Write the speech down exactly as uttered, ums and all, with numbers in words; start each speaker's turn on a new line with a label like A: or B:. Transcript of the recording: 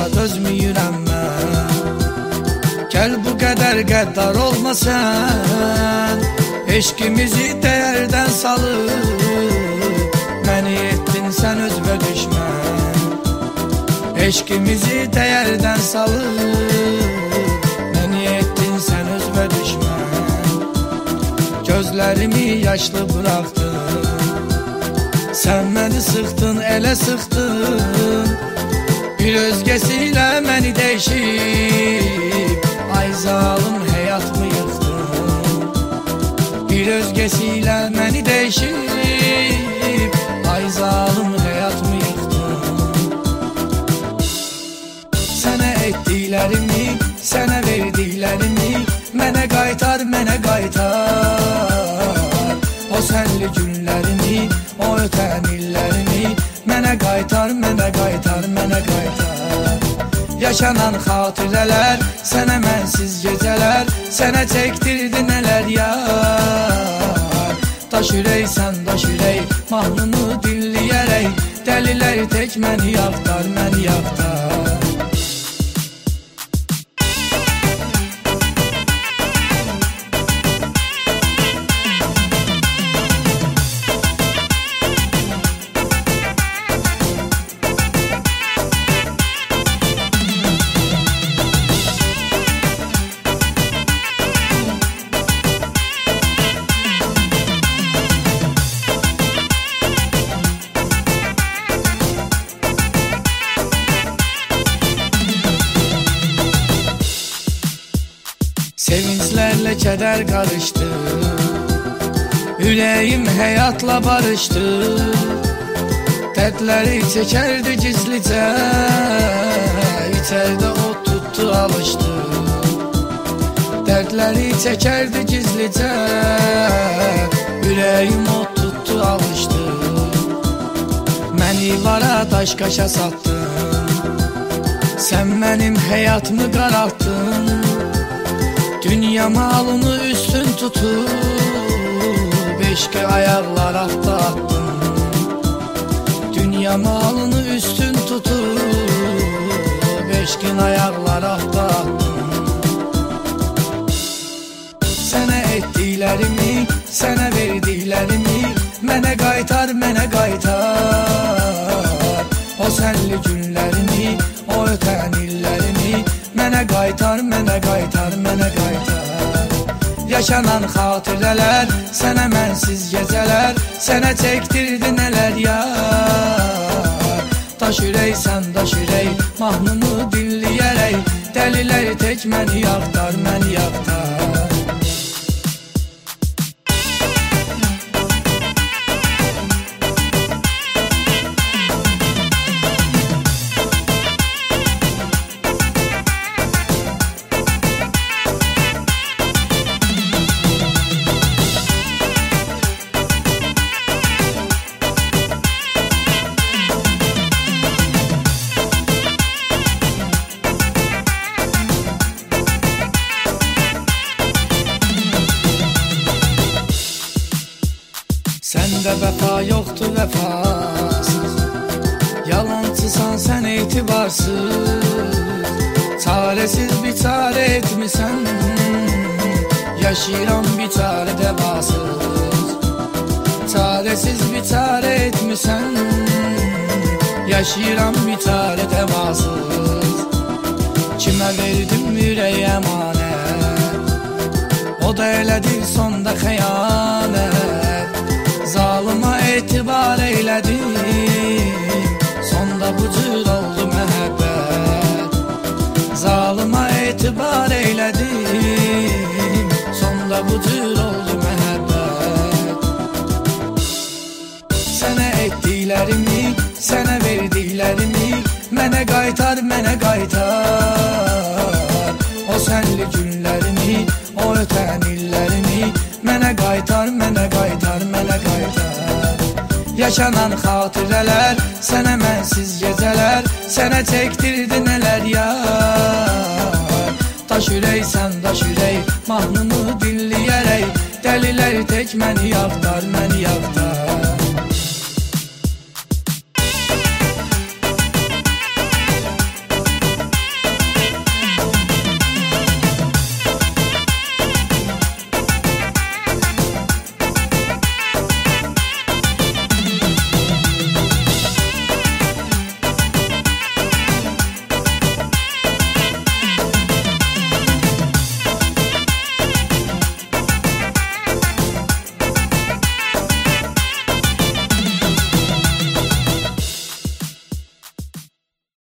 A: dözməyirəm mən. Gəl bu qədər qəddar olma sən, eşqimizi dəyərdən salıb məni etdin sən özbə düşmən. Eşqimizi dəyərdən salıb məni etdin sən özbə düşmən. Gözlərimi yaşlı bıraxdın, sən məni sıxdın, elə sıxdın. Bir özgəsi ilə məni dəyişib, ay zalım həyatımı yıxdın. Bir özgəsi ilə məni dəyişib, ay zalım həyatımı yıxdın. Sənə etdiklərimi, sənə verdiklərimi mənə qaytar, mənə qaytar. O sənli günlərimi, o ötən illərimi mənə qaytar, mənə qaytar, mənə qaytar. Yaşanan xatirələr, sənə mənsiz gecələr, sənə çəkdirdi nələr yar. Daş ürək, sən daş ürək, mahnını dinləyərək, dəlilər tək məni yaxtar, məni yaxtar. Sevinclərlə kədər qarışdı, ürəyim həyatla barışdı. Dərdləri çəkərdi gizlicə, içərdə o tutdu alışdı. Dərdləri çəkərdi gizlicə, ürəyim o tutdu alışdı. Məni vara daş qaşa satdın, sən mənim həyatımı qaraltdın. Dünya malını üstün tutub, eşqi ayaqlar altda attın. Dünya malını üstün tutub, eşqin ayaqlar altda attın. Sənə etdiklərimi, sənə verdiklərimi mənə qaytar, mənə qaytar. O sənli günlərimi, o ötən illərimi mənə qaytar, mənə qaytar, mənə qaytar. Yaşanan xatirələr, sənə mənsiz gecələr, sənə çəkdirdi nələr yar. Daş ürək, sən daş ürək, mahnımı dinləyərək, dəlilər tək məni yaxtar, məni yaxtar. Səndə vəfa yoxdur, vəfasız, yalancısan sən, etibarsız. Çarəsiz biçarə etmisən, yaşayıram biçarə dəvasız. Çarəsiz biçarə etmisən, yaşayıram biçarə dəvasız. Kimə verdim ürək əmanət, o da elədi sonda xəyanət. Zalıma etibar eylədim, sonda bu cür oldu məhəbbət. Zalıma etibar eylədim, sonda bu cür oldu məhəbbət. Sənə etdiklərimi, sənə verdiklərimi mənə qaytar, mənə qaytar. O sənli günlərimi, o ötən illərimi mənə qaytar, mənə qaytar, mənə qaytar. Yaşanan xatirələr, sənə mənsiz gecələr, sənə çəkdirdi nələr yar. Daş ürək, sən daş ürək, mahnımı dinləyərək, dəlilər tək məni yaxtar, məni yaxtar.